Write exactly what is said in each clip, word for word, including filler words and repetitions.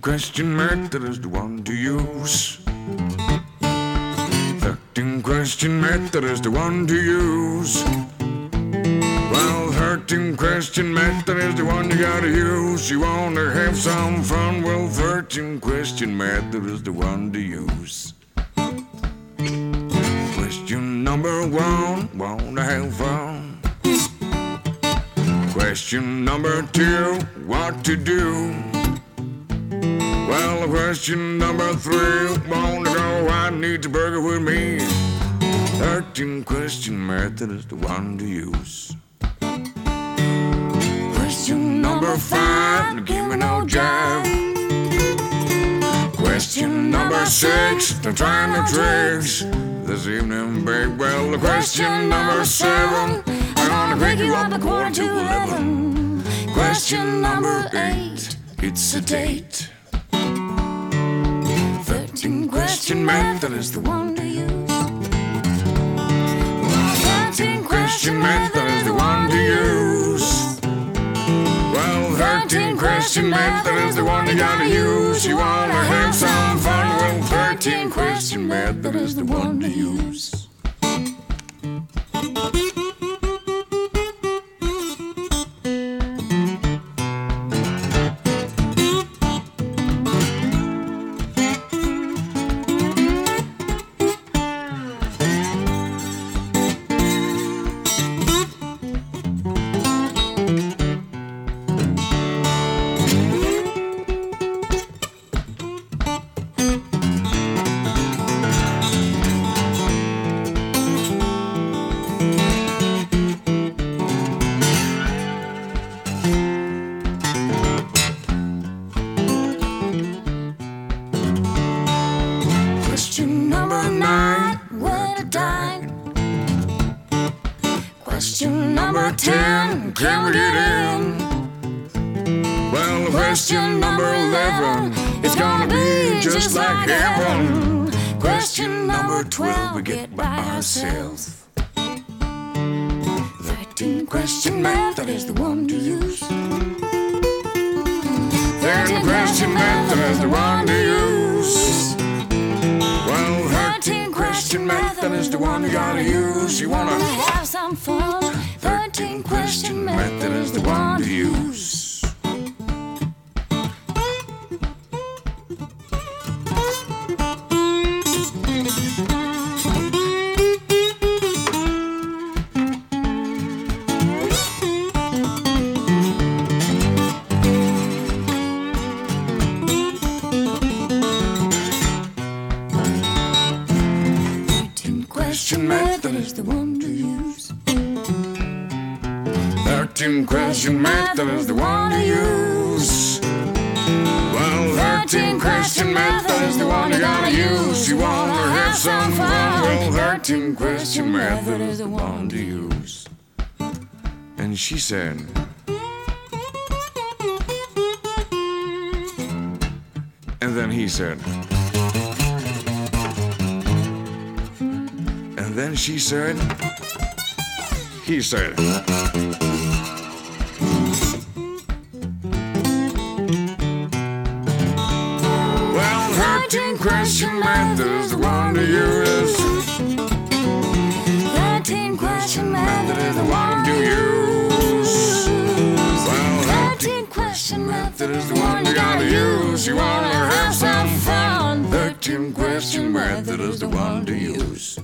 question method is the one to use. thirteen question method is the one to use. Well, thirteen question method is the one you gotta use. You wanna have some fun? Well, thirteen question method is the one to use. Question number one, wanna have fun? Question number two, what to do? Well, question number three, wanna go, I need a burger with me. thirteen question method is the one to use. Question number five, give me no jive. Question number six, they're trying the tricks this evening, babe. Well, the question number seven, I'm gonna pick you up a quarter to eleven. Question number eight, it's a date. thirteen question method is the one to use. thirteen question method is the one to use. Well, thirteen question method is the one you gotta use. You wanna have some fun? Well, thirteen question method is the one to use. Question number nine, where to dine? Question number ten, can we get in? Well, question number eleven, it's gonna be just like heaven. Question number twelve, we get by ourselves. thirteen question method is the one to use. thirteen question method is the one to use. Well, thirteen question method is the one you gotta use. You wanna have some fun? thirteen question method is the one to use. Question method is the one to use. thirteen question method is the one to use. Well, thirteen question method is the one you gotta use. You wanna have some fun? Well, thirteen question method is the one to use. And she said, and then he said, and then she said, he said. Well, thirteen question method is the one to use. thirteen question method is the one to use. Well, thirteen question method is the one you gotta use. You wanna have some fun? thirteen question method is the one to use.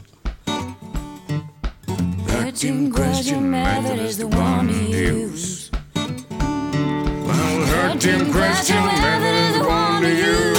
thirteen question method is the one to use. Well, thirteen question method is the one to use.